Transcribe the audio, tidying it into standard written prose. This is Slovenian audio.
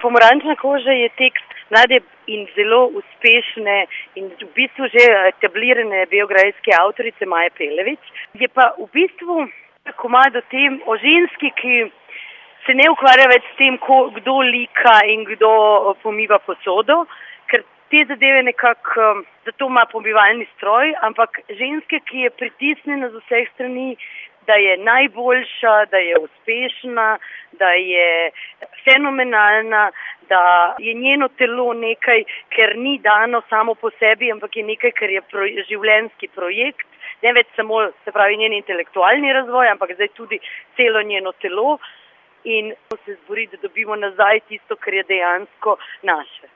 Pomarančna koža je tekst mlade in zelo uspešne in v bistvu že etablirane beograjske avtorice Maje Pelević. Je pa v bistvu komad o tem, o ženski, ki se ne ukvarja več s tem, kdo lika in kdo pomiva posodo, ker te zadeve nekako, zato ima pomivalni stroj, ampak ženske, ki je pritisnjena z vseh strani, da je najboljša, da je uspešna, da je fenomenalna, da je njeno telo nekaj, ker ni dano samo po sebi, ampak je nekaj, kar je življenjski projekt, ne več samo, se pravi, njen intelektualni razvoj, ampak zdaj tudi celo njeno telo in se zbori, da dobimo nazaj tisto, kar je dejansko naše.